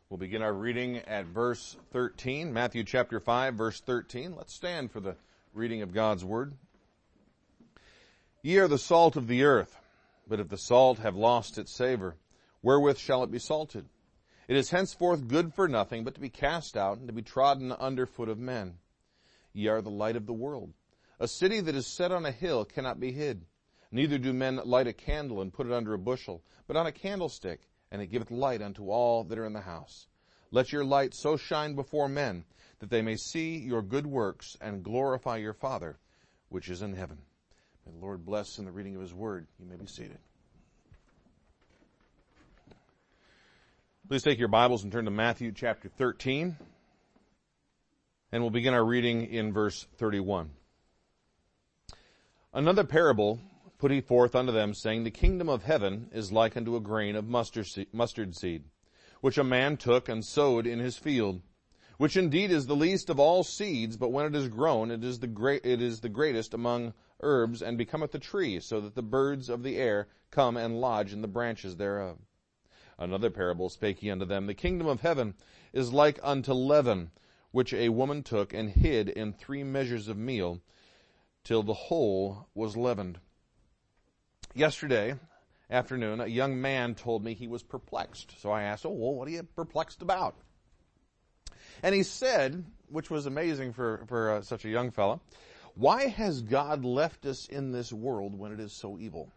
We'll begin our reading at verse 13, Matthew chapter 5, verse 13. Let's stand for the reading of God's word. Ye are the salt of the earth, but if the salt have lost its savor, wherewith shall it be salted? It is henceforth good for nothing, but to be cast out and to be trodden under foot of men. Ye are the light of the world. A city that is set on a hill cannot be hid. Neither do men light a candle and put it under a bushel, but on a candlestick, and it giveth light unto all that are in the house. Let your light so shine before men, that they may see your good works and glorify your Father, which is in heaven. May the Lord bless in the reading of his word. You may be seated. Please take your Bibles and turn to Matthew chapter 13, and we'll begin our reading in verse 31. Another parable put he forth unto them, saying, The kingdom of heaven is like unto a grain of mustard seed, which a man took and sowed in his field, which indeed is the least of all seeds, but when it is grown, it is the greatest among herbs, and becometh a tree, so that the birds of the air come and lodge in the branches thereof. Another parable spake he unto them, The kingdom of heaven is like unto leaven, which a woman took and hid in 3 measures of meal, till the whole was leavened. Yesterday afternoon, a young man told me he was perplexed. So I asked, what are you perplexed about? And he said, which was amazing for such a young fellow, why has God left us in this world when it is so evil?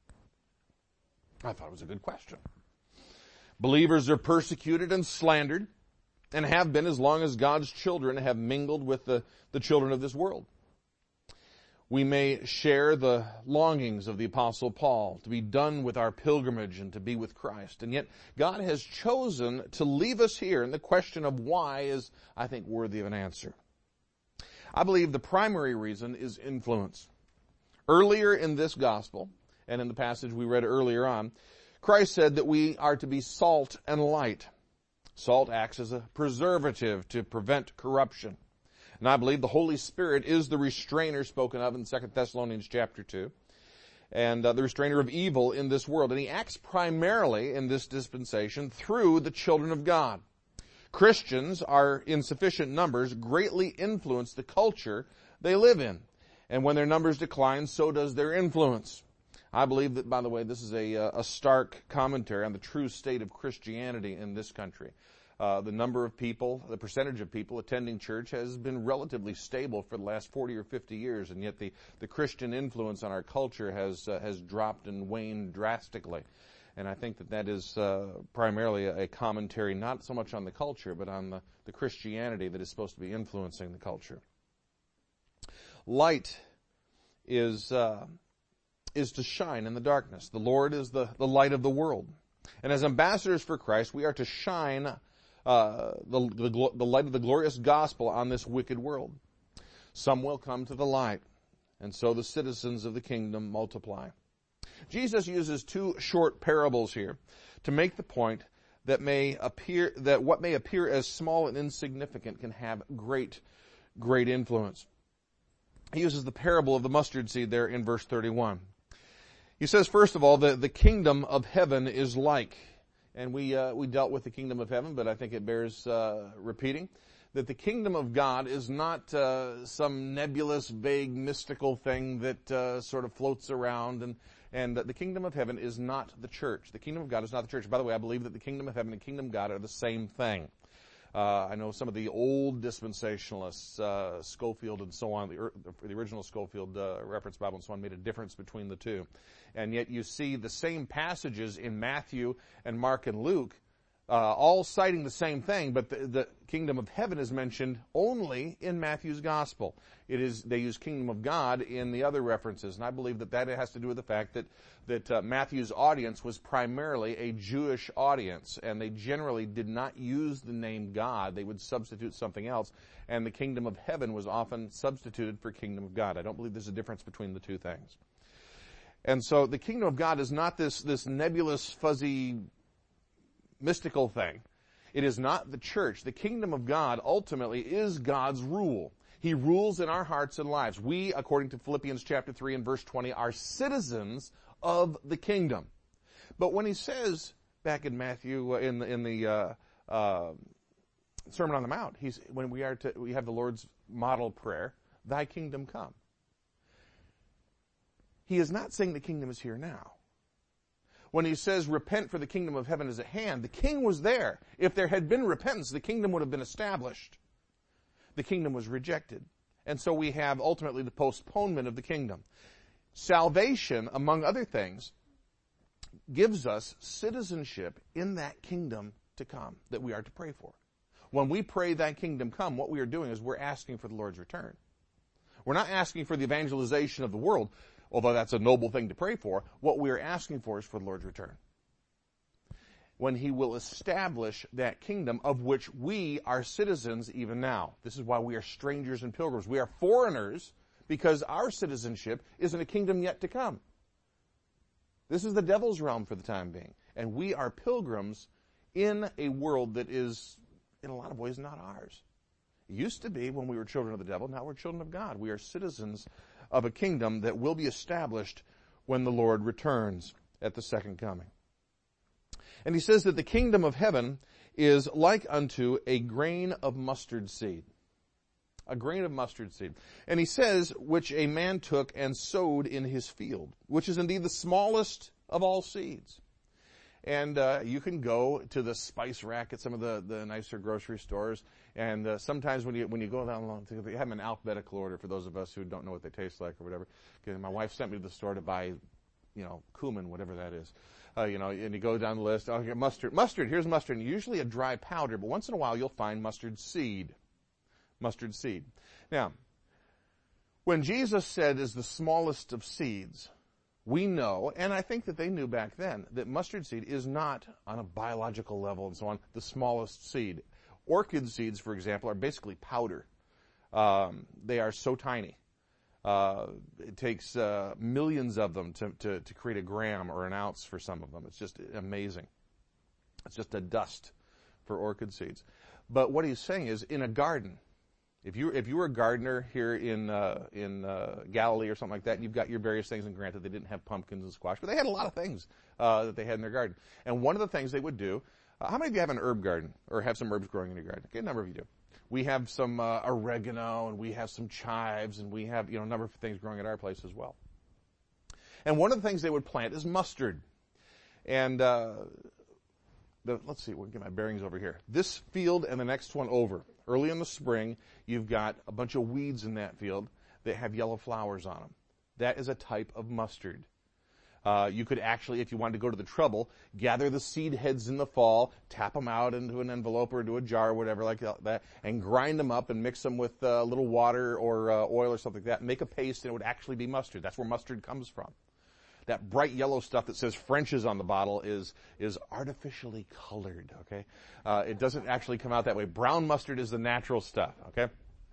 I thought it was a good question. Believers are persecuted and slandered, and have been as long as God's children have mingled with the children of this world. We may share the longings of the Apostle Paul to be done with our pilgrimage and to be with Christ. And yet God has chosen to leave us here, and the question of why is, I think, worthy of an answer. I believe the primary reason is influence. Earlier in this gospel, and in the passage we read earlier on, Christ said that we are to be salt and light. Salt acts as a preservative to prevent corruption. And I believe the Holy Spirit is the restrainer spoken of in 2 Thessalonians chapter 2, and the restrainer of evil in this world. And he acts primarily in this dispensation through the children of God. Christians are, in sufficient numbers, greatly influence the culture they live in. And when their numbers decline, so does their influence. I believe that, by the way, this is a stark commentary on the true state of Christianity in this country. The number of people, the percentage of people attending church has been relatively stable for the last 40 or 50 years, and yet the Christian influence on our culture has dropped and waned drastically. And I think that is primarily a commentary not so much on the culture, but on the Christianity that is supposed to be influencing the culture. Light is to shine in the darkness. The Lord is the light of the world. And as ambassadors for Christ, we are to shine the light of the glorious gospel on this wicked world. Some will come to the light, and so the citizens of the kingdom multiply. Jesus uses 2 short parables here to make the point that what may appear as small and insignificant can have great influence. He uses the parable of the mustard seed there in verse 31. He says, first of all, the kingdom of heaven is like. And we dealt with the kingdom of heaven, but I think it bears repeating, that the kingdom of God is not some nebulous, vague, mystical thing that sort of floats around, and the kingdom of heaven is not the church. The kingdom of God is not the church. By the way, I believe that the kingdom of heaven and the kingdom of God are the same thing. I know some of the old dispensationalists, Scofield and so on, the original Scofield Reference Bible and so on, made a difference between the two. And yet you see the same passages in Matthew and Mark and Luke, all citing the same thing, but the kingdom of heaven is mentioned only in Matthew's gospel. They use kingdom of God in the other references, and I believe that has to do with the fact that Matthew's audience was primarily a Jewish audience, and they generally did not use the name God. They would substitute something else, and the kingdom of heaven was often substituted for kingdom of God. I don't believe there's a difference between the two things. And so the kingdom of God is not this nebulous, fuzzy, mystical thing. It is not the church. The kingdom of God ultimately is God's rule. He rules in our hearts and lives. We, according to Philippians chapter 3 and verse 20, are citizens of the kingdom. But when he says back in Matthew, in the Sermon on the Mount. When we have the Lord's model prayer, thy kingdom come. He is not saying the kingdom is here now. When he says, repent for the kingdom of heaven is at hand, the king was there. If there had been repentance, the kingdom would have been established. The kingdom was rejected. And so we have ultimately the postponement of the kingdom. Salvation, among other things, gives us citizenship in that kingdom to come that we are to pray for. When we pray thy kingdom come, what we are doing is we're asking for the Lord's return. We're not asking for the evangelization of the world, although that's a noble thing to pray for. What we are asking for is for the Lord's return, when he will establish that kingdom of which we are citizens even now. This is why we are strangers and pilgrims. We are foreigners because our citizenship is in a kingdom yet to come. This is the devil's realm for the time being. And we are pilgrims in a world that is, in a lot of ways, not ours. It used to be when we were children of the devil. Now we're children of God. We are citizens of a kingdom that will be established when the Lord returns at the second coming. And he says that the kingdom of heaven is like unto a grain of mustard seed. A grain of mustard seed. And he says, which a man took and sowed in his field, which is indeed the smallest of all seeds. And you can go to the spice rack at some of the nicer grocery stores, and sometimes when you go down along, they have them in alphabetical order for those of us who don't know what they taste like or whatever. My wife sent me to the store to buy, cumin, whatever that is. And you go down the list. Oh, here, mustard. Mustard. Here's mustard. And usually a dry powder, but once in a while you'll find mustard seed. Mustard seed. Now, when Jesus said is the smallest of seeds, we know, and I think that they knew back then, that mustard seed is not, on a biological level and so on, the smallest seed. Orchid seeds, for example, are basically powder. They are so tiny. It takes millions of them to create a gram or an ounce for some of them. It's just amazing. It's just a dust for orchid seeds. But what he's saying is, in a garden, if you were a gardener here in Galilee or something like that, and you've got your various things, and granted they didn't have pumpkins and squash, but they had a lot of things that they had in their garden. And one of the things they would do, how many of you have an herb garden or have some herbs growing in your garden? Okay, a number of you do. We have some oregano, and we have some chives, and we have a number of things growing at our place as well. And one of the things they would plant is mustard. And let's see, we'll get my bearings over here. This field and the next one over. Early in the spring, you've got a bunch of weeds in that field that have yellow flowers on them. That is a type of mustard. You could actually, if you wanted to go to the trouble, gather the seed heads in the fall, tap them out into an envelope or into a jar or whatever like that, and grind them up and mix them with a little water or oil or something like that, make a paste, and it would actually be mustard. That's where mustard comes from. That bright yellow stuff that says French's on the bottle is artificially colored, okay? It doesn't actually come out that way. Brown mustard is the natural stuff, okay?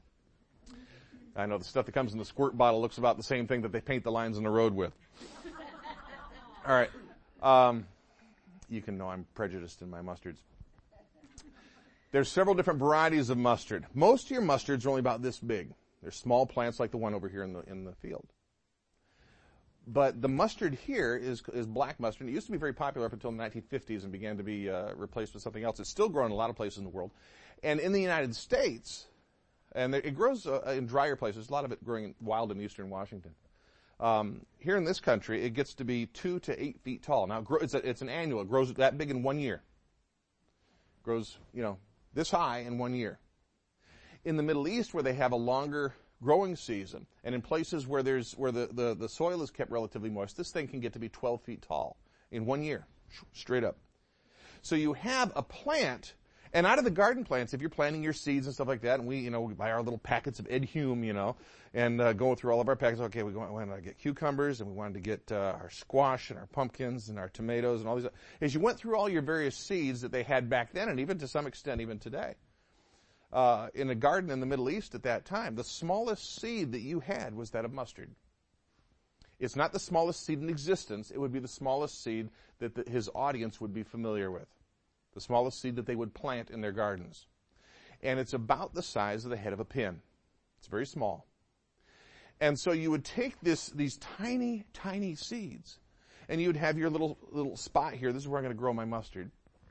I know the stuff that comes in the squirt bottle looks about the same thing that they paint the lines on the road with. All right. You can know I'm prejudiced in my mustards. There's several different varieties of mustard. Most of your mustards are only about this big. They're small plants like the one over here in the field. But the mustard here is black mustard. It used to be very popular up until the 1950s and began to be replaced with something else. It's still grown in a lot of places in the world. And in the United States, and it grows in drier places, a lot of it growing wild in eastern Washington. Here in this country, it gets to be 2 to 8 feet tall. Now, it's an annual. It grows that big in 1 year. It grows, this high in 1 year. In the Middle East, where they have a longer growing season, and in places where the soil is kept relatively moist, this thing can get to be 12 feet tall in 1 year, straight up. So you have a plant, and out of the garden plants, if you're planting your seeds and stuff like that, and we buy our little packets of Ed Hume, and going through all of our packets, okay, we wanted to get cucumbers, and we wanted to get our squash and our pumpkins and our tomatoes and all these. As you went through all your various seeds that they had back then, and even to some extent even today, in a garden in the Middle East at that time, the smallest seed that you had was that of mustard. It's not the smallest seed in existence. It would be the smallest seed that his audience would be familiar with. The smallest seed that they would plant in their gardens. And it's about the size of the head of a pin. It's very small. And so you would take these tiny, tiny seeds, and you would have your little spot here. This is where I'm going to grow my mustard.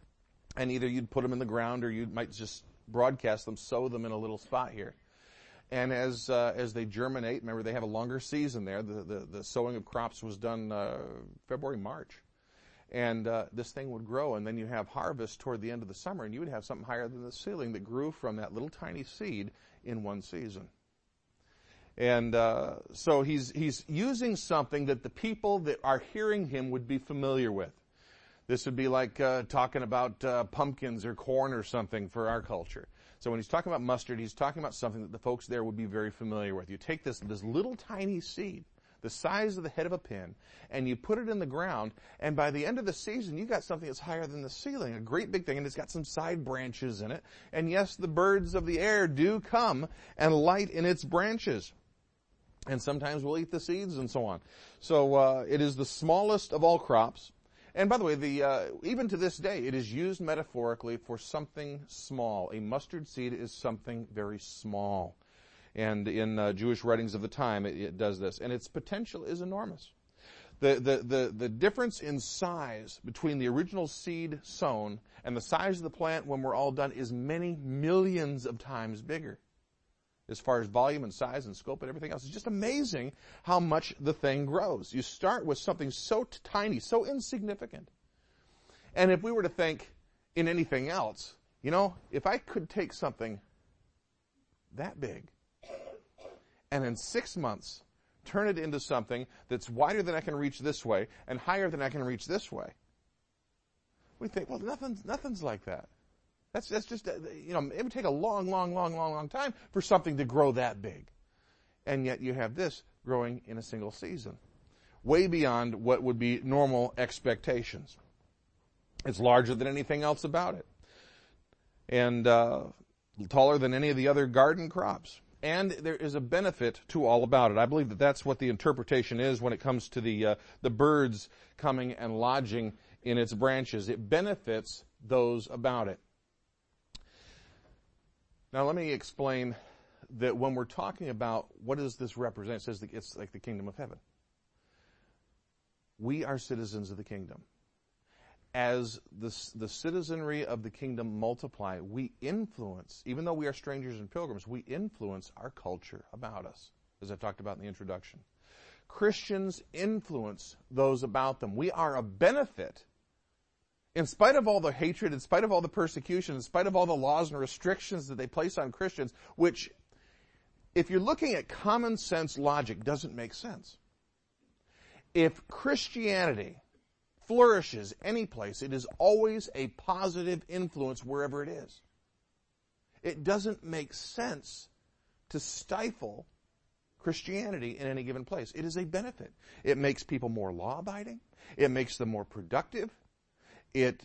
And either you'd put them in the ground, or you might just broadcast them, sow them in a little spot here. And as they germinate, remember they have a longer season there. The sowing of crops was done February, March. And this thing would grow, and then you have harvest toward the end of the summer, and you would have something higher than the ceiling that grew from that little tiny seed in one season. And so he's using something that the people that are hearing him would be familiar with. This would be like talking about pumpkins or corn or something for our culture. So when he's talking about mustard, he's talking about something that the folks there would be very familiar with. You take this little tiny seed, the size of the head of a pin, and you put it in the ground, and by the end of the season, you got something that's higher than the ceiling, a great big thing, and it's got some side branches in it. And yes, the birds of the air do come and light in its branches. And sometimes we'll eat the seeds and so on. So it is the smallest of all crops. And by the way, even to this day, it is used metaphorically for something small. A mustard seed is something very small. And in Jewish writings of the time, it does this. And its potential is enormous. The difference in size between the original seed sown and the size of the plant when we're all done is many millions of times bigger. As far as volume and size and scope and everything else. It's just amazing how much the thing grows. You start with something so tiny, so insignificant. And if we were to think in anything else, if I could take something that big and in 6 months turn it into something that's wider than I can reach this way and higher than I can reach this way, we think, well, nothing's like that. That's just, it would take a long time for something to grow that big. And yet you have this growing in a single season. Way beyond what would be normal expectations. It's larger than anything else about it. And taller than any of the other garden crops. And there is a benefit to all about it. I believe that that's what the interpretation is when it comes to the birds coming and lodging in its branches. It benefits those about it. Now, let me explain that when we're talking about what does this represent, it says that it's like the kingdom of heaven. We are citizens of the kingdom. As the citizenry of the kingdom multiply, we influence, even though we are strangers and pilgrims, we influence our culture about us, as I talked about in the introduction. Christians influence those about them. We are a benefit. In spite of all the hatred, in spite of all the persecution, in spite of all the laws and restrictions that they place on Christians, which, if you're looking at common sense logic, doesn't make sense. If Christianity flourishes any place, it is always a positive influence wherever it is. It doesn't make sense to stifle Christianity in any given place. It is a benefit. It makes people more law-abiding. It makes them more productive. It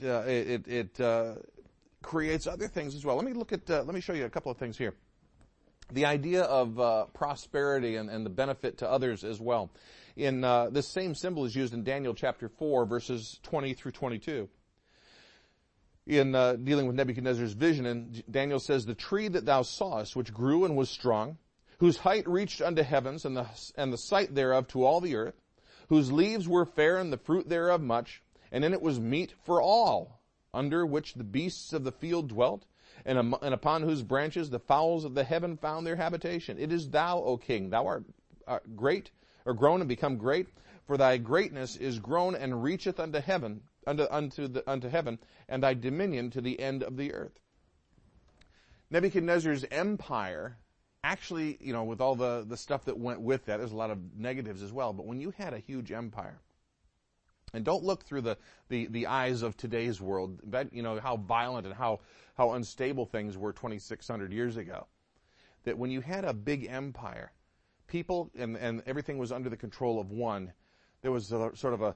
creates other things as well. Let me show you a couple of things here. The idea of prosperity and the benefit to others as well. In this same symbol is used in Daniel chapter 4, verses 20 through 22. In dealing with Nebuchadnezzar's vision, and Daniel says, "The tree that thou sawest, which grew and was strong, whose height reached unto heavens, and the sight thereof to all the earth, whose leaves were fair, and the fruit thereof much, and in it was meat for all, under which the beasts of the field dwelt, and upon whose branches the fowls of the heaven found their habitation. It is thou, O king, thou art great, or grown and become great, for thy greatness is grown and reacheth unto heaven, unto heaven, and thy dominion to the end of the earth." Nebuchadnezzar's empire, actually, with all the stuff that went with that, there's a lot of negatives as well, but when you had a huge empire, and don't look through the eyes of today's world, how violent and how unstable things were 2,600 years ago. That when you had a big empire, people and everything was under the control of one, there was sort of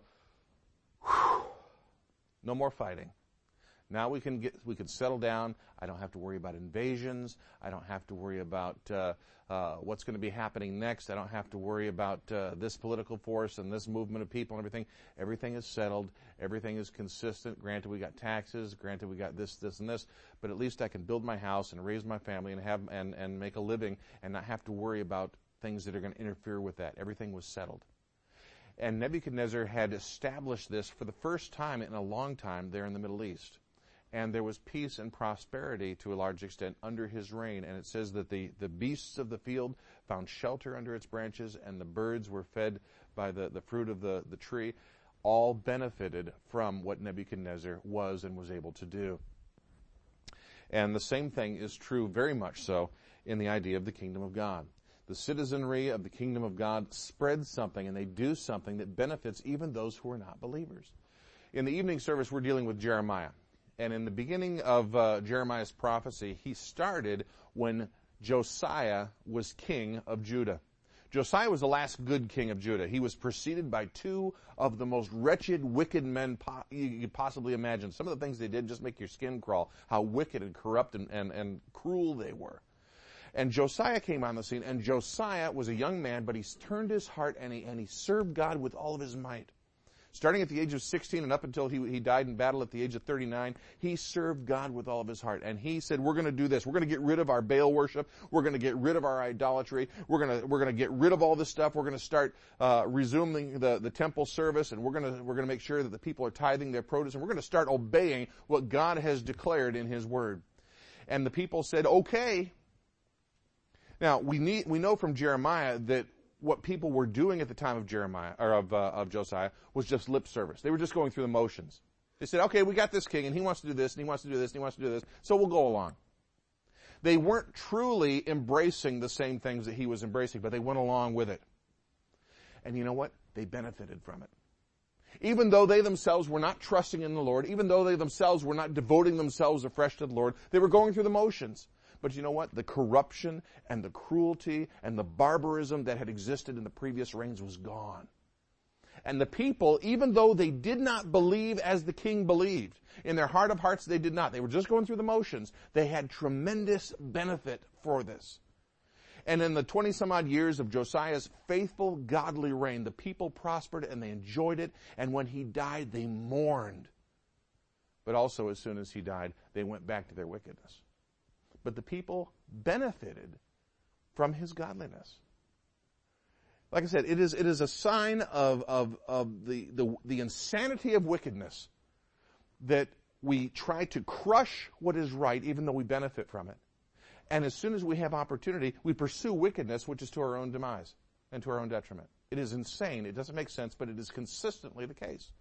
no more fighting. Now we can settle down. I don't have to worry about invasions. I don't have to worry about what's going to be happening next. I don't have to worry about this political force and this movement of people and everything. Everything is settled. Everything is consistent. Granted, we got taxes. Granted, we got this, and this. But at least I can build my house and raise my family and make a living and not have to worry about things that are going to interfere with that. Everything was settled. And Nebuchadnezzar had established this for the first time in a long time there in the Middle East. And there was peace and prosperity to a large extent under his reign. And it says that the beasts of the field found shelter under its branches, and the birds were fed by the fruit of the tree. All benefited from what Nebuchadnezzar was and was able to do. And the same thing is true very much so in the idea of the kingdom of God. The citizenry of the kingdom of God spread something, and they do something that benefits even those who are not believers. In the evening service, we're dealing with Jeremiah. And in the beginning of Jeremiah's prophecy, he started when Josiah was king of Judah. Josiah was the last good king of Judah. He was preceded by two of the most wretched, wicked men you could possibly imagine. Some of the things they did just make your skin crawl, how wicked and corrupt and cruel they were. And Josiah came on the scene, and Josiah was a young man, but he turned his heart and he served God with all of his might. Starting at the age of 16 and up until he died in battle at the age of 39, he served God with all of his heart. And he said, we're going to do this. We're going to get rid of our Baal worship. We're going to get rid of our idolatry. We're going to get rid of all this stuff. We're going to start resuming the temple service, and we're going to make sure that the people are tithing their produce, and we're going to start obeying what God has declared in his word. And the people said, okay. Now, we know from Jeremiah that what people were doing at the time of Jeremiah, or of Josiah, was just lip service. They were just going through the motions. They said, okay, we got this king, and he wants to do this, and he wants to do this, and he wants to do this, so we'll go along. They weren't truly embracing the same things that he was embracing, but they went along with it. And you know what? They benefited from it. Even though they themselves were not trusting in the Lord, even though they themselves were not devoting themselves afresh to the Lord, they were going through the motions. But you know what? The corruption and the cruelty and the barbarism that had existed in the previous reigns was gone. And the people, even though they did not believe as the king believed, in their heart of hearts they did not. They were just going through the motions. They had tremendous benefit for this. And in the 20-some-odd years of Josiah's faithful, godly reign, the people prospered and they enjoyed it. And when he died, they mourned. But also, as soon as he died, they went back to their wickedness. But the people benefited from his godliness. Like I said, it is a sign of the insanity of wickedness that we try to crush what is right, even though we benefit from it. And as soon as we have opportunity, we pursue wickedness, which is to our own demise and to our own detriment. It is insane. It doesn't make sense, but it is consistently the case.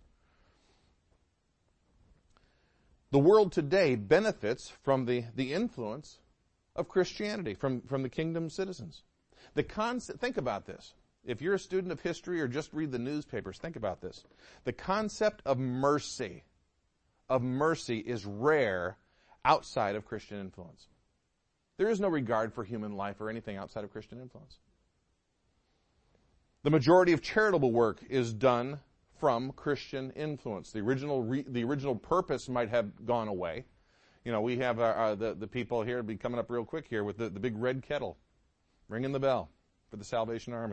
The world today benefits from the influence of Christianity, from the kingdom citizens. Think about this. If you're a student of history or just read the newspapers, think about this. The concept of mercy is rare outside of Christian influence. There is no regard for human life or anything outside of Christian influence. The majority of charitable work is done from Christian influence. The original purpose might have gone away. You know, we have the people here, be coming up real quick here with the big red kettle, ringing the bell for the Salvation Army.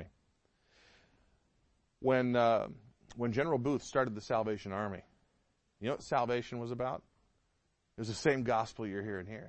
When General Booth started the Salvation Army, you know what salvation was about? It was the same gospel you're hearing here.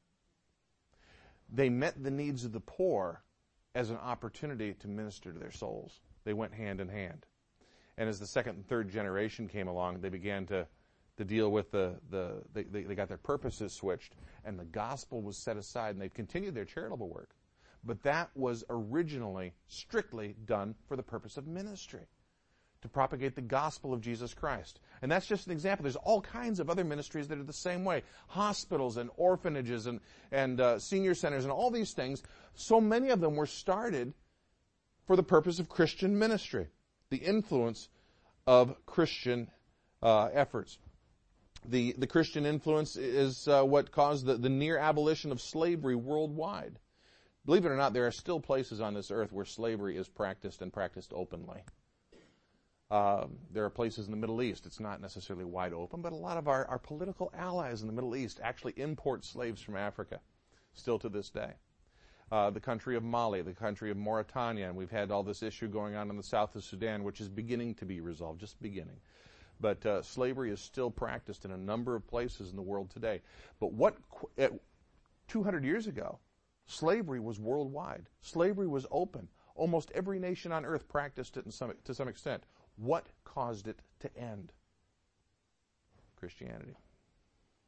They met the needs of the poor as an opportunity to minister to their souls. They went hand in hand. And as the second and third generation came along, they began to deal with they got their purposes switched, and the gospel was set aside, and they've continued their charitable work. But that was originally strictly done for the purpose of ministry, to propagate the gospel of Jesus Christ. And that's just an example. There's all kinds of other ministries that are the same way. Hospitals and orphanages and senior centers and all these things. So many of them were started for the purpose of Christian ministry, the influence of Christian efforts. The Christian influence is what caused the near abolition of slavery worldwide. Believe it or not, there are still places on this earth where slavery is practiced and practiced openly. There are places in the Middle East, it's not necessarily wide open, but a lot of our political allies in the Middle East actually import slaves from Africa, still to this day. The country of Mali, the country of Mauritania, and we've had all this issue going on in the south of Sudan, which is beginning to be resolved, just beginning. But slavery is still practiced in a number of places in the world today. But 200 years ago, slavery was worldwide. Slavery was open. Almost every nation on earth practiced it to some extent. What caused it to end? Christianity.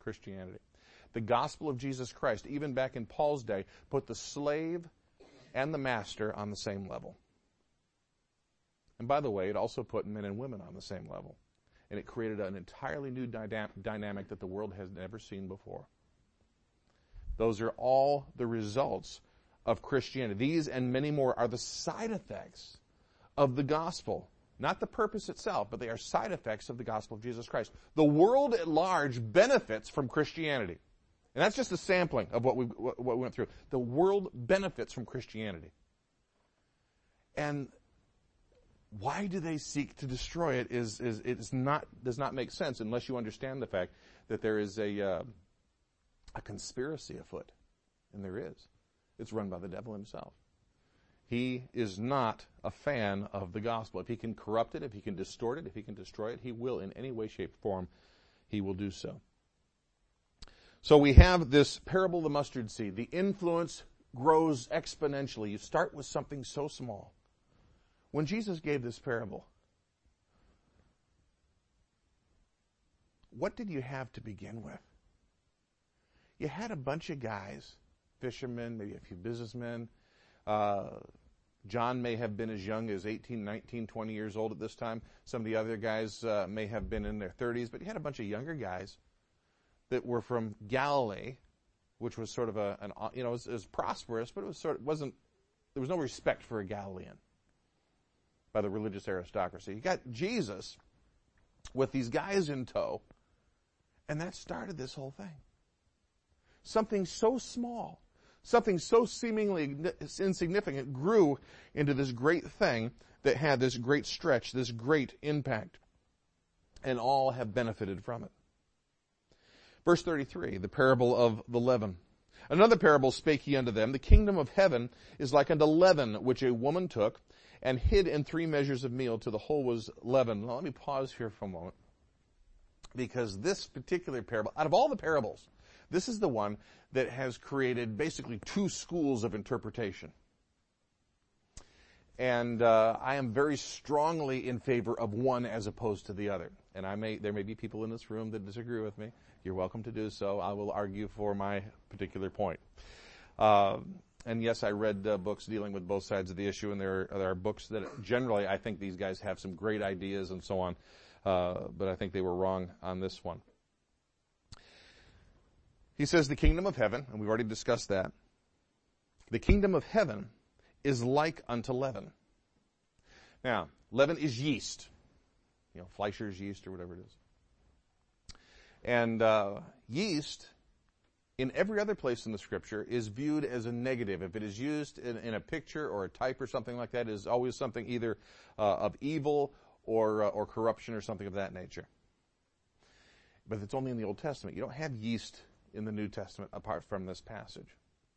Christianity. The gospel of Jesus Christ, even back in Paul's day, put the slave and the master on the same level. And by the way, it also put men and women on the same level. And it created an entirely new dynamic that the world has never seen before. Those are all the results of Christianity. These and many more are the side effects of the gospel. Not the purpose itself, but they are side effects of the gospel of Jesus Christ. The world at large benefits from Christianity. And that's just a sampling of what we went through. The world benefits from Christianity. And why do they seek to destroy it does not make sense unless you understand the fact that there is a conspiracy afoot. And there is. It's run by the devil himself. He is not a fan of the gospel. If he can corrupt it, if he can distort it, if he can destroy it, he will in any way, shape, or form, he will do so. So we have this parable of the mustard seed. The influence grows exponentially. You start with something so small. When Jesus gave this parable, what did you have to begin with? You had a bunch of guys, fishermen, maybe a few businessmen. John may have been as young as 18, 19, 20 years old at this time. Some of the other guys may have been in their 30s, but you had a bunch of younger guys that were from Galilee, which was sort of it was prosperous, but there was no respect for a Galilean by the religious aristocracy. You got Jesus with these guys in tow, and that started this whole thing. Something so small, something so seemingly insignificant grew into this great thing that had this great stretch, this great impact, and all have benefited from it. Verse 33, the parable of the leaven. Another parable spake he unto them, the kingdom of heaven is like unto leaven, which a woman took, and hid in 3 measures of meal till the whole was leavened. Now let me pause here for a moment, because this particular parable, out of all the parables, this is the one that has created basically 2 schools of interpretation. And I am very strongly in favor of one as opposed to the other. And there may be people in this room that disagree with me. You're welcome to do so. I will argue for my particular point. And yes, I read books dealing with both sides of the issue, and there are books that generally I think these guys have some great ideas and so on. But I think they were wrong on this one. He says the kingdom of heaven, and we've already discussed that. The kingdom of heaven is like unto leaven. Now, leaven is yeast. Fleischer's yeast or whatever it is. And yeast, in every other place in the Scripture, is viewed as a negative. If it is used in a picture or a type or something like that, it is always something either of evil or corruption or something of that nature. But it's only in the Old Testament. You don't have yeast in the New Testament apart from this passage.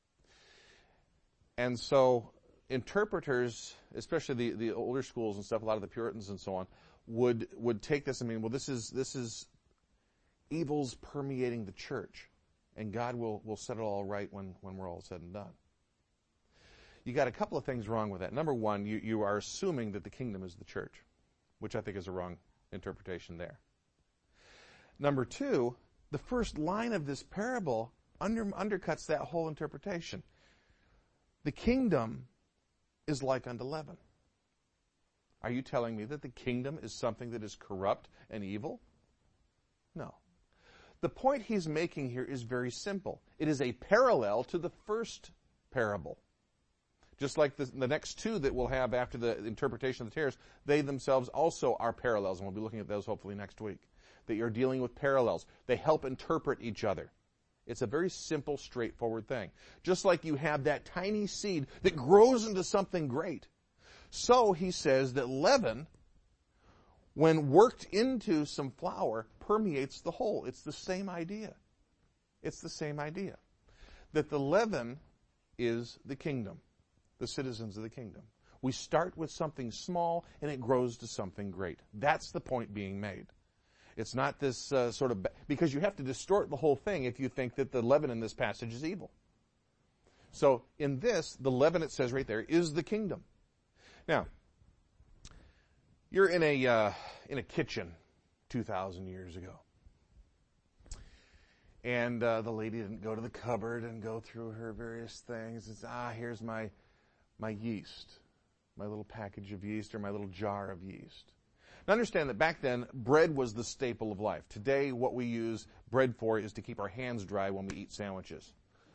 And so interpreters, especially the older schools and stuff, a lot of the Puritans and so on, would take this and mean, well, this is evils permeating the church, and God will set it all right when we're all said and done. You got a couple of things wrong with that. Number one, you are assuming that the kingdom is the church, which I think is a wrong interpretation there. Number two, the first line of this parable undercuts that whole interpretation. The kingdom is like unto leaven. Are you telling me that the kingdom is something that is corrupt and evil? No. The point he's making here is very simple. It is a parallel to the first parable. Just like the next 2 that we'll have after the interpretation of the tares, they themselves also are parallels, and we'll be looking at those hopefully next week. That you're dealing with parallels. They help interpret each other. It's a very simple, straightforward thing. Just like you have that tiny seed that grows into something great. So he says that leaven, when worked into some flour, permeates the whole. It's the same idea. It's the same idea. That the leaven is the kingdom, the citizens of the kingdom. We start with something small and it grows to something great. That's the point being made. It's not this because you have to distort the whole thing if you think that the leaven in this passage is evil. So in this, the leaven, it says right there, is the kingdom. Now, you're in a kitchen 2,000 years ago. And the lady didn't go to the cupboard and go through her various things. It's, here's my yeast, my little package of yeast or my little jar of yeast. Now understand that back then, bread was the staple of life. Today, what we use bread for is to keep our hands dry when we eat sandwiches.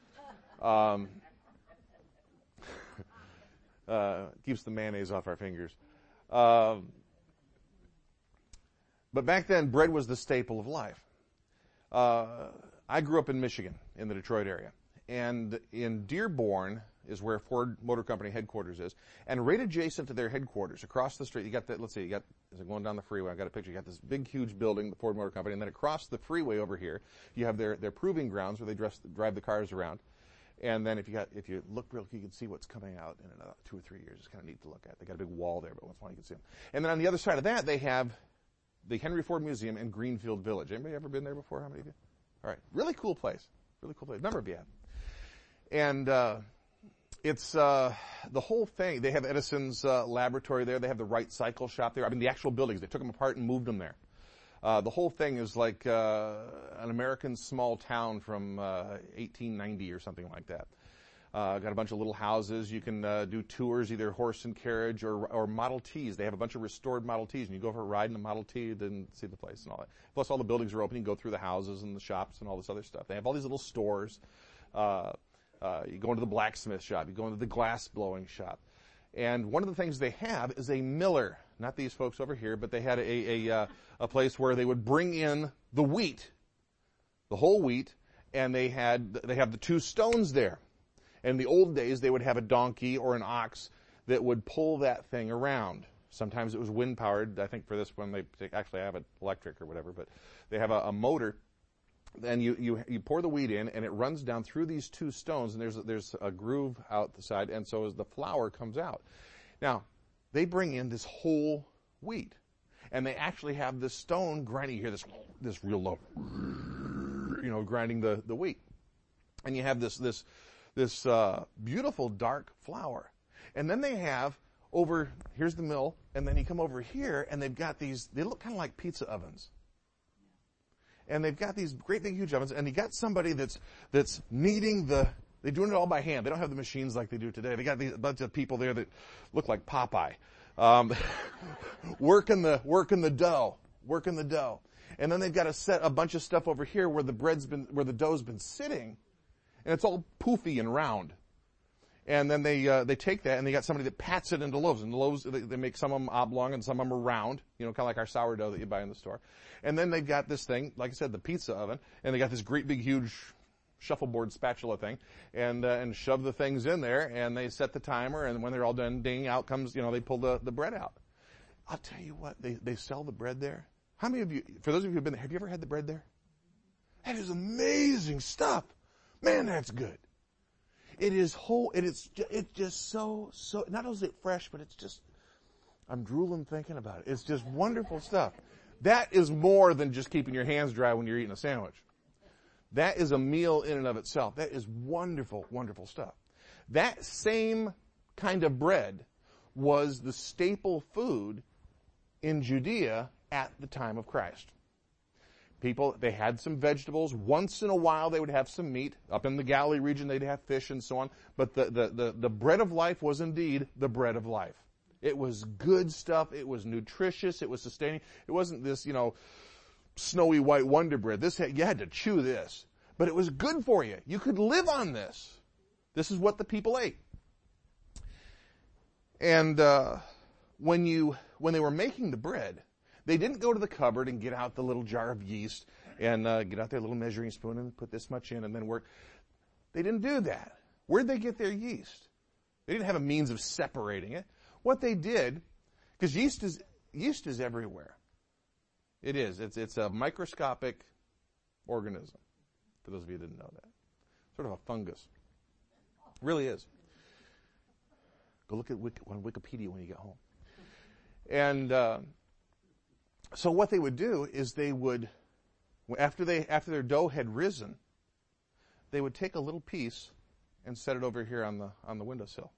Keeps the mayonnaise off our fingers. But back then, bread was the staple of life. I grew up in Michigan, in the Detroit area. And in Dearborn is where Ford Motor Company headquarters is. And right adjacent to their headquarters, across the street, you got that, let's see, you got, as I'm going down the freeway, I've got a picture, you got this big, huge building, the Ford Motor Company, and then across the freeway over here, you have their proving grounds where they drive the cars around. And then if you look real, you can see what's coming out in another 2 or 3 years. It's kind of neat to look at. They got a big wall there, but once in a while you can see them. And then on the other side of that, they have the Henry Ford Museum in Greenfield Village. Anybody ever been there before? How many of you? All right. Really cool place. Really cool place. A number of you have. And it's the whole thing. They have Edison's laboratory there. They have the Wright Cycle Shop there. I mean, the actual buildings. They took them apart and moved them there. The whole thing is like an American small town from 1890 or something like that. Got a bunch of little houses. You can do tours, either horse and carriage or Model Ts. They have a bunch of restored Model Ts, and you go for a ride in a Model T, then see the place and all that. Plus, all the buildings are open. You can go through the houses and the shops and all this other stuff. They have all these little stores. You go into the blacksmith shop. You go into the glass blowing shop. And one of the things they have is a miller. Not these folks over here, but they had a place where they would bring in the wheat, the whole wheat, and they have the 2 stones there. In the old days, they would have a donkey or an ox that would pull that thing around. Sometimes it was wind-powered. I think for this one, they actually have it electric or whatever, but they have a motor. Then you pour the wheat in, and it runs down through these 2 stones, and there's a groove out the side, and so as the flour comes out. Now, they bring in this whole wheat, and they actually have this stone grinding. You hear this real low, grinding the wheat, and you have this beautiful dark flour. And then they have here's the mill, and then you come over here, and they've got they look kind of like pizza ovens. And they've got these great big huge ovens, and you got somebody that's kneading they're doing it all by hand. They don't have the machines like they do today. They got a bunch of people there that look like Popeye. Working the dough. And then they've got to set a bunch of stuff over here where the dough's been sitting, and it's all poofy and round. And then they take that, and they got somebody that pats it into loaves. And the loaves, they make some of them oblong and some of them are round, kind of like our sourdough that you buy in the store. And then they've got this thing, like I said, the pizza oven, and they got this great big huge shuffleboard spatula thing, and shove the things in there, and they set the timer, and when they're all done, ding, out comes, they pull the bread out. I'll tell you what, they sell the bread there. How many of you, for those of you who've been there, have you ever had the bread there? That is amazing stuff. Man, that's good. It is whole, it's just so, not only is it fresh, but it's just, I'm drooling thinking about it. It's just wonderful stuff. That is more than just keeping your hands dry when you're eating a sandwich. That is a meal in and of itself. That is wonderful, wonderful stuff. That same kind of bread was the staple food in Judea at the time of Christ. People, they had some vegetables. Once in a while, they would have some meat. Up in the Galilee region, they'd have fish and so on. But the bread of life was indeed the bread of life. It was good stuff. It was nutritious. It was sustaining. It wasn't this, snowy white Wonder Bread. You had to chew this. But it was good for you. You could live on this. This is what the people ate. And when they were making the bread, they didn't go to the cupboard and get out the little jar of yeast and get out their little measuring spoon and put this much in and then work. They didn't do that. Where'd they get their yeast? They didn't have a means of separating it. What they did, because yeast is everywhere. It is. It's a microscopic organism, for those of you who didn't know that. Sort of a fungus. It really is. Go look at on Wikipedia when you get home. And so what they would do is they would, after their dough had risen, they would take a little piece and set it over here on the windowsill.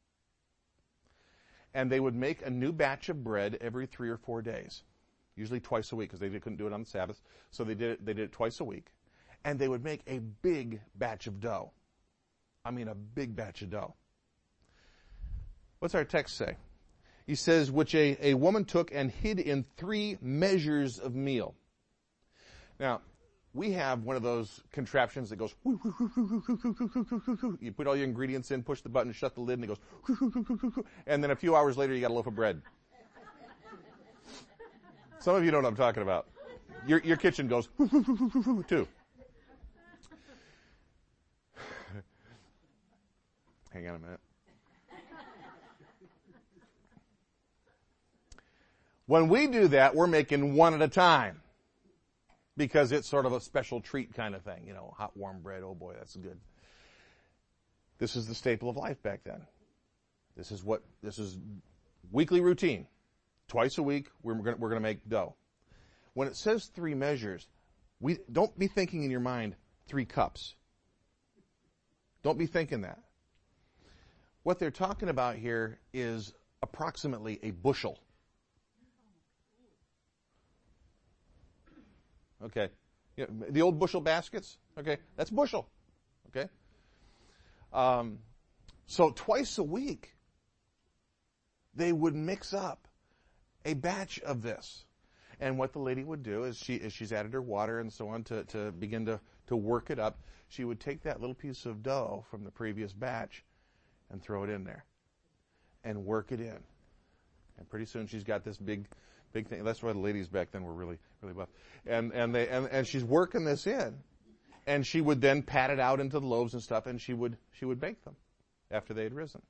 And they would make a new batch of bread every 3 or 4 days, usually twice a week because they couldn't do it on the Sabbath. So they did it twice a week. and they would make a big batch of dough. I mean, a big batch of dough. What's our text say? He says, which a woman took and hid in 3 measures of meal. Now, we have one of those contraptions that goes, you put all your ingredients in, push the button, shut the lid, and it goes, and then a few hours later you got a loaf of bread. Some of you know what I'm talking about. Your kitchen goes, too. Hang on a minute. When we do that, we're making one at a time because it's sort of a special treat kind of thing. You know, hot, warm bread. Oh, boy, that's good. This is the staple of life back then. This is weekly routine. Twice a week, we're going to make dough. When it says 3 measures, don't be thinking in your mind 3 cups. Don't be thinking that. What they're talking about here is approximately a bushel. Okay. You know, the old bushel baskets? Okay. That's bushel. Okay. So twice a week, they would mix up a batch of this. And what the lady would do is she's added her water and so on to begin to work it up, she would take that little piece of dough from the previous batch and throw it in there and work it in. And pretty soon she's got this big thing. That's why the ladies back then were really, really buff. And she's working this in. And she would then pat it out into the loaves and stuff, and she would bake them after they had risen.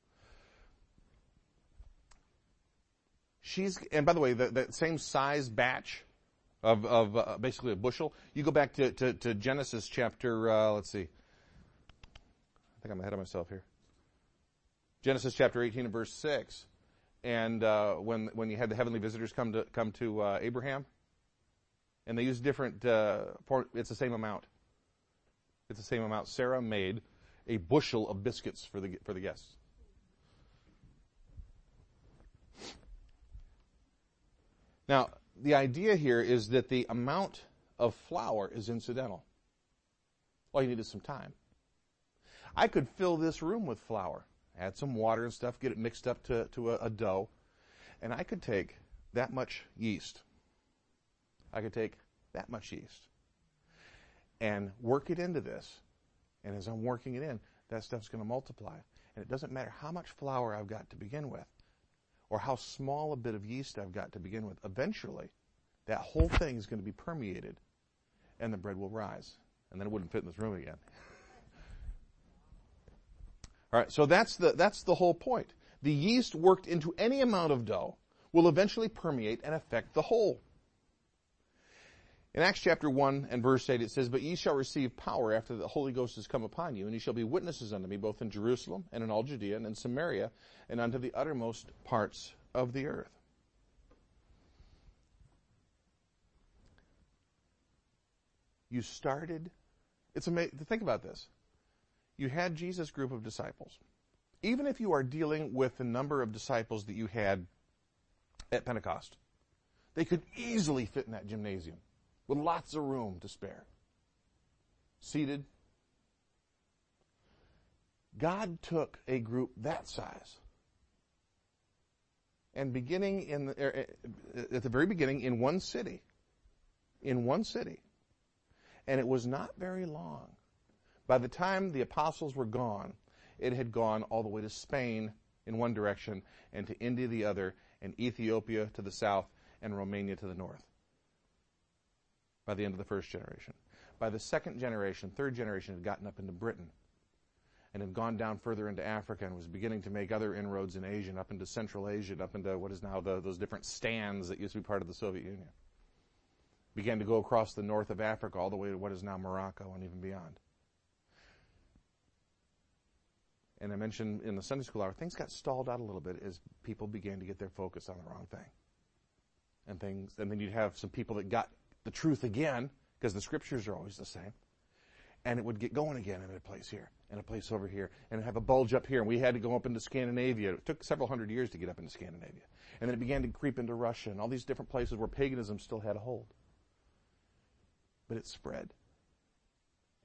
And by the way, the same size batch of basically a bushel, you go back to Genesis chapter, let's see. I think I'm ahead of myself here. Genesis chapter 18 and verse 6. And when you had the heavenly visitors come to Abraham, and they used different, it's the same amount. It's the same amount. Sarah made a bushel of biscuits for the guests. Now, the idea here is that the amount of flour is incidental. All you need is some time. I could fill this room with flour, add some water and stuff, get it mixed up to a dough, and I could take that much yeast. I could take that much yeast and work it into this. And as I'm working it in, that stuff's going to multiply. And it doesn't matter how much flour I've got to begin with or how small a bit of yeast I've got to begin with. Eventually, that whole thing is going to be permeated and the bread will rise. And then it wouldn't fit in this room again. All right, so that's the whole point. The yeast worked into any amount of dough will eventually permeate and affect the whole. In Acts chapter 1 and verse 8 it says, "But ye shall receive power after the Holy Ghost is come upon you, and ye shall be witnesses unto me both in Jerusalem and in all Judea and in Samaria and unto the uttermost parts of the earth." You started, it's amazing, think about this. You had Jesus' group of disciples. Even if you are dealing with the number of disciples that you had at Pentecost, they could easily fit in that gymnasium with lots of room to spare. Seated. God took a group that size and beginning at the very beginning in one city, and it was not very long. By the time the apostles were gone, it had gone all the way to Spain in one direction and to India the other, and Ethiopia to the south and Romania to the north. By the end of the first generation. By the second generation, third generation had gotten up into Britain and had gone down further into Africa and was beginning to make other inroads in Asia and up into Central Asia and up into what is now those different stands that used to be part of the Soviet Union. Began to go across the north of Africa all the way to what is now Morocco and even beyond. And I mentioned in the Sunday school hour, things got stalled out a little bit as people began to get their focus on the wrong thing. And then you'd have some people that got the truth again, because the scriptures are always the same. And it would get going again in a place here, and a place over here, and have a bulge up here. And we had to go up into Scandinavia. It took several hundred years to get up into Scandinavia. And then it began to creep into Russia and all these different places where paganism still had a hold. But it spread.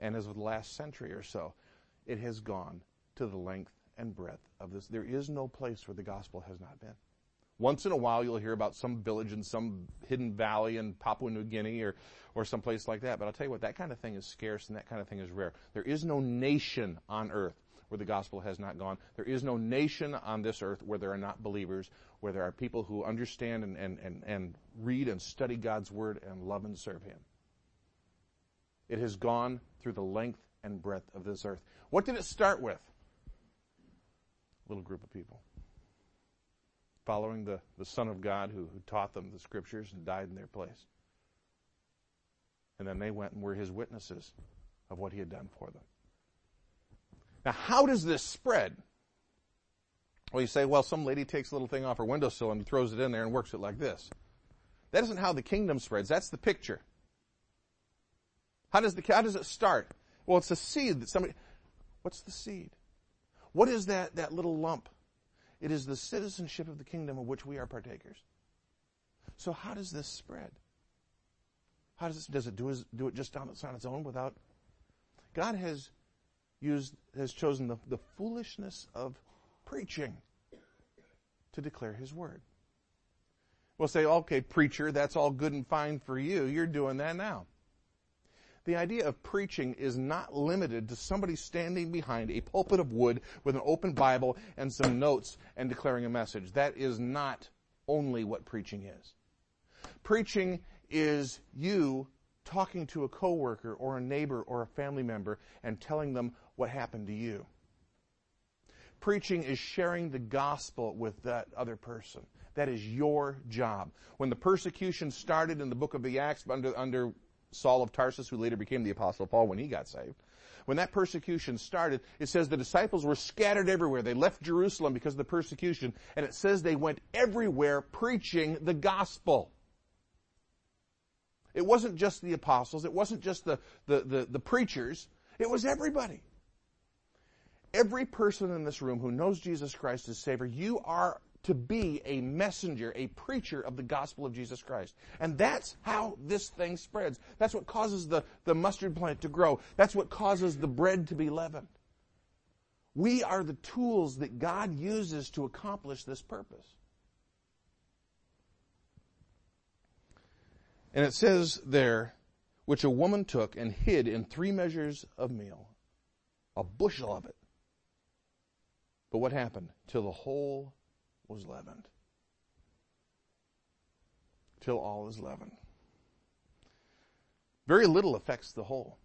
and as of the last century or so, it has gone to the length and breadth of this. There is no place where the gospel has not been. Once in a while, you'll hear about some village in some hidden valley in Papua New Guinea or someplace like that. But I'll tell you what, that kind of thing is scarce and that kind of thing is rare. There is no nation on earth where the gospel has not gone. There is no nation on this earth where there are not believers, where there are people who understand and read and study God's word and love and serve him. It has gone through the length and breadth of this earth. What did it start with? A little group of people following the Son of God who taught them the Scriptures and died in their place. And then they went and were his witnesses of what he had done for them. Now, how does this spread? Well, you say, well, some lady takes a little thing off her windowsill and throws it in there and works it like this. That isn't how the kingdom spreads. That's the picture. How does it start? Well, it's a seed that somebody... What's the seed? What is that little lump? It is the citizenship of the kingdom of which we are partakers. So how does this spread? Does it do it just on its own without? God has chosen the foolishness of preaching to declare his word. We'll say, okay, preacher, that's all good and fine for you. You're doing that now. The idea of preaching is not limited to somebody standing behind a pulpit of wood with an open Bible and some notes and declaring a message. That is not only what preaching is. Preaching is you talking to a coworker or a neighbor or a family member and telling them what happened to you. Preaching is sharing the gospel with that other person. That is your job. When the persecution started in the book of the Acts under Saul of Tarsus, who later became the Apostle Paul when he got saved. When that persecution started, it says the disciples were scattered everywhere. They left Jerusalem because of the persecution, and it says they went everywhere preaching the gospel. It wasn't just the apostles. It wasn't just the preachers. It was everybody. Every person in this room who knows Jesus Christ as Savior, you are to be a messenger, a preacher of the gospel of Jesus Christ. And that's how this thing spreads. That's what causes the mustard plant to grow. That's what causes the bread to be leavened. We are the tools that God uses to accomplish this purpose. And it says there, which a woman took and hid in 3 measures of meal, a bushel of it. But what happened? Till the whole was leavened. Till all is leavened. Very little affects the whole.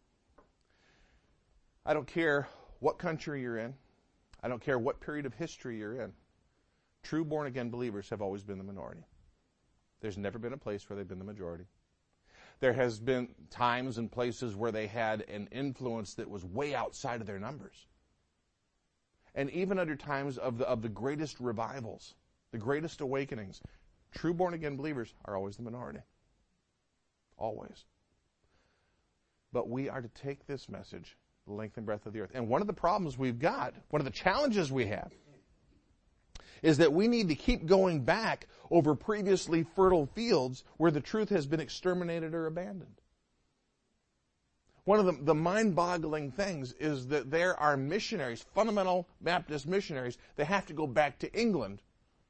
I don't care what country you're in. I don't care what period of history you're in. True born-again believers have always been the minority. There's never been a place where they've been the majority. There has been times and places where they had an influence that was way outside of their numbers. And even under times of the greatest revivals, the greatest awakenings, true born-again believers are always the minority. Always. But we are to take this message the length and breadth of the earth. And one of the problems we've got, one of the challenges we have, is that we need to keep going back over previously fertile fields where the truth has been exterminated or abandoned. One of the mind-boggling things is that there are missionaries, fundamental Baptist missionaries, that have to go back to England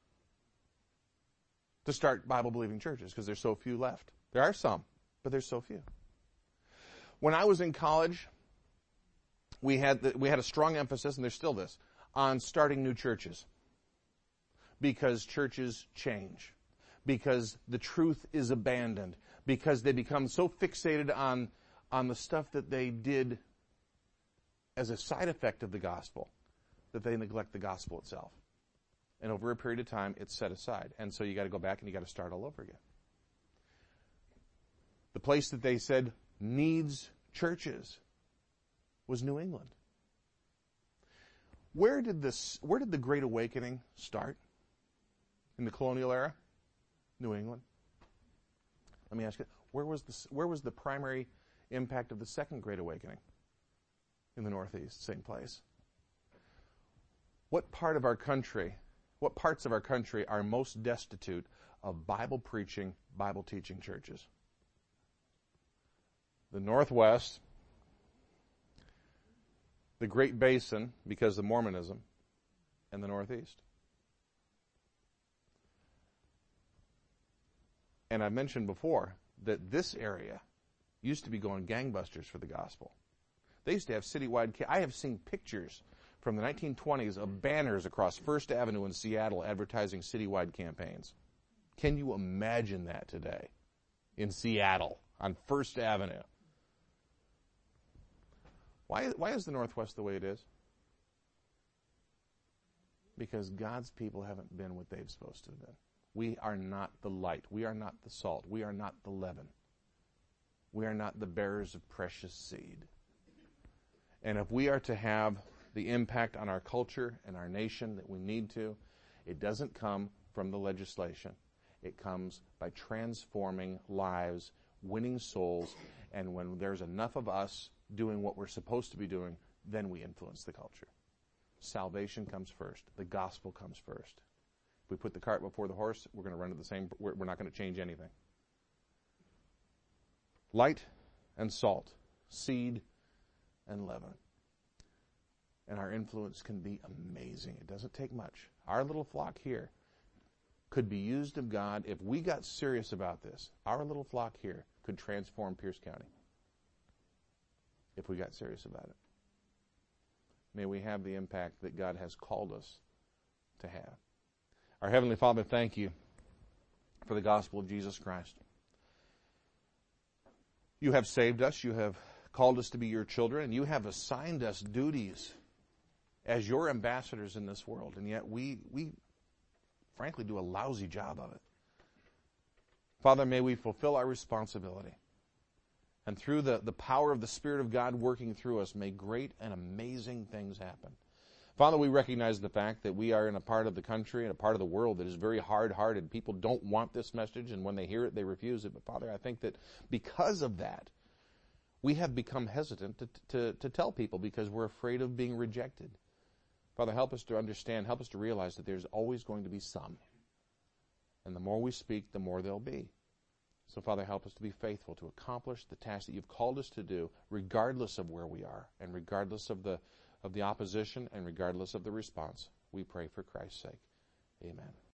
to start Bible-believing churches because there's so few left. There are some, but there's so few. When I was in college, we had a strong emphasis, and there's still this, on starting new churches. Because churches change. Because the truth is abandoned. Because they become so fixated on the stuff that they did as a side effect of the gospel that they neglect the gospel itself. And over a period of time, it's set aside. And so you got to go back and you got to start all over again. The place that they said needs churches was New England. Where did the Great Awakening start? In the colonial era? New England. Let me ask you, where was the primary impact of the Second Great Awakening? In the Northeast, same place. What parts of our country are most destitute of Bible-preaching, Bible-teaching churches? The Northwest, the Great Basin because of Mormonism, and the Northeast. And I mentioned before that this area used to be going gangbusters for the gospel. They used to have citywide... I have seen pictures from the 1920s of banners across First Avenue in Seattle advertising citywide campaigns. Can you imagine that today in Seattle on First Avenue? Why is the Northwest the way it is? Because God's people haven't been what they've supposed to have been. We are not the light. We are not the salt. We are not the leaven. We are not the bearers of precious seed. And if we are to have the impact on our culture and our nation that we need to, it doesn't come from the legislation. It comes by transforming lives, winning souls, and when there's enough of us doing what we're supposed to be doing, then we influence the culture. Salvation comes first. The gospel comes first. If we put the cart before the horse, we're going to run to the same... We're not going to change anything. Light and salt, seed and leaven. And our influence can be amazing. It doesn't take much. Our little flock here could be used of God. If we got serious about this, our little flock here could transform Pierce County. If we got serious about it. May we have the impact that God has called us to have. Our Heavenly Father, thank you for the gospel of Jesus Christ. You have saved us. You have called us to be your children, and you have assigned us duties as your ambassadors in this world, and yet we frankly do a lousy job of it. Father, may we fulfill our responsibility. And through the power of the Spirit of God working through us, may great and amazing things happen. Father, we recognize the fact that we are in a part of the country and a part of the world that is very hard-hearted. People don't want this message, and when they hear it, they refuse it. But Father, I think that because of that, we have become hesitant to tell people because we're afraid of being rejected. Father, help us to understand, help us to realize that there's always going to be some. And the more we speak, the more there'll be. So, Father, help us to be faithful to accomplish the task that you've called us to do, regardless of where we are, and regardless of the opposition, and regardless of the response. We pray for Christ's sake. Amen.